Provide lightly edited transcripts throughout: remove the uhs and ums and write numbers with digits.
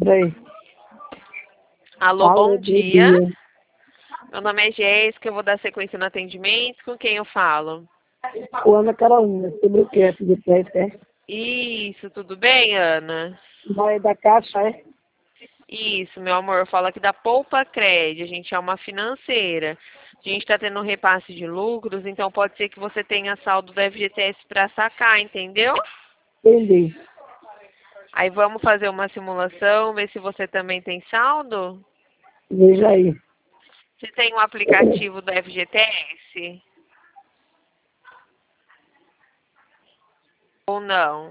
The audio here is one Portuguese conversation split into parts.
Peraí. Alô, bom dia. dia. Meu nome é Jéssica, eu vou dar sequência no atendimento. Com quem eu falo? O Ana Carolina, sobre o que é de teste, é? Isso, tudo bem, Ana? Vai da Caixa, é? Isso, meu amor, eu falo aqui da Poupa Cred, a gente é uma financeira. A gente está tendo um repasse de lucros, então pode ser que você tenha saldo do FGTS para sacar, entendeu? Entendi. Aí vamos fazer uma simulação, ver se você também tem saldo? Veja aí. Você tem um aplicativo do FGTS? Ou não?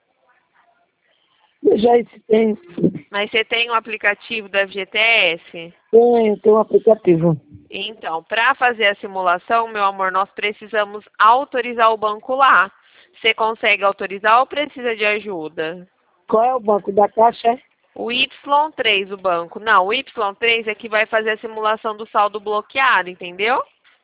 Veja aí se tem. Mas você tem um aplicativo do FGTS? Tem um aplicativo. Então, para fazer a simulação, meu amor, nós precisamos autorizar o banco lá. Você consegue autorizar ou precisa de ajuda? Qual é o banco da Caixa, é? O Y3, o banco. Não, o Y3 é que vai fazer a simulação do saldo bloqueado, entendeu?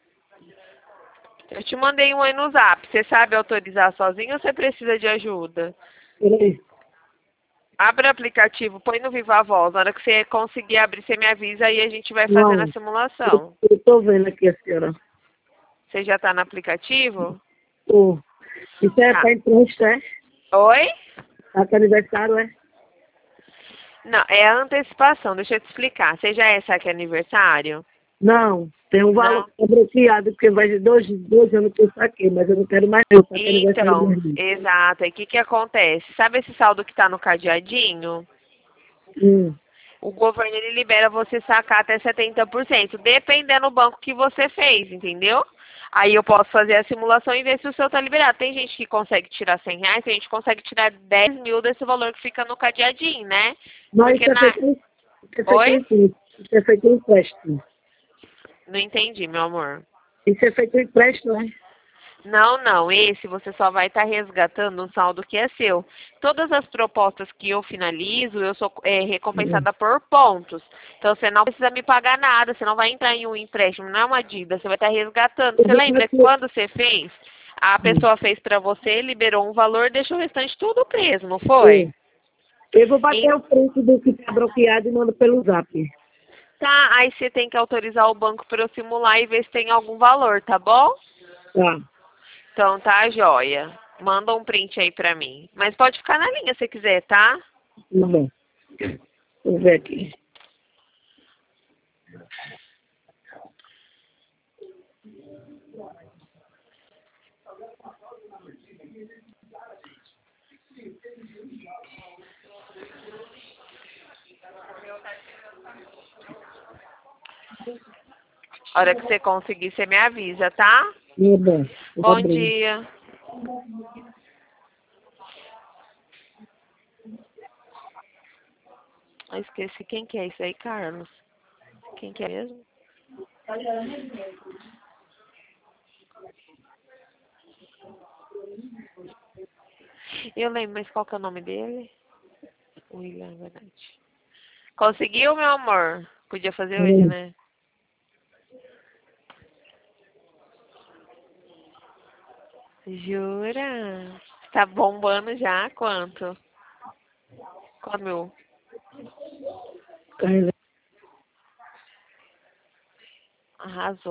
Eu te mandei um aí no Zap. Você sabe autorizar sozinho ou você precisa de ajuda? Peraí. Abre o aplicativo, põe no Viva Voz. Na hora que você conseguir abrir, você me avisa e a gente vai fazendo a Não, simulação. eu tô vendo aqui a senhora. Você já está no aplicativo? Tô. Isso é Tá. para imposto, é? Oi? Tá para aniversário, é? Não, é a antecipação. Deixa eu te explicar. Você já é saque aniversário? Não, tem um valor Não. que tá bloqueado, porque vai de dois anos que eu saquei, mas eu não quero mais não, saque aniversário Então, mesmo. exato. Aí o que que acontece? Sabe esse saldo que está no cadeadinho? Hum. O governo ele libera você sacar até 70%, dependendo do banco que você fez, entendeu? Aí eu posso fazer a simulação e ver se o seu está liberado. Tem gente que consegue tirar R$ 100, tem gente que consegue tirar 10 mil desse valor que fica no cadeadinho, né? Mas Porque na... Oi? isso é feito em empréstimo. Não entendi, meu amor. Isso é feito em empréstimo, né? Não, não. Esse você só vai estar resgatando um saldo que é seu. Todas as propostas que eu finalizo, eu sou recompensada por pontos. Então você não precisa me pagar nada, você não vai entrar em um empréstimo, não é uma dívida, você vai estar resgatando. Eu Você vou lembra que quando você fez, a pessoa fez para você, liberou um valor, deixou o restante tudo preso, não foi? eu vou bater E- o preço do que está bloqueado e mando pelo zap. Tá, aí você tem que autorizar o banco para eu simular e ver se tem algum valor, tá bom? Tá, Então tá, joia. Manda um print aí pra mim. Mas pode ficar na linha se quiser, tá? tá bom. Vou ver aqui. A hora que você conseguir, você me avisa, tá? Tá bom, vou Bom abrir. dia. Eu esqueci quem que é isso aí, Carlos. Quem que é mesmo? Eu lembro, mas qual que é o nome dele? William, é verdade. Conseguiu, meu amor? Podia fazer hoje, né? Jura? Tá bombando já? Quanto? Quanto mil? Carrega. Arrasou.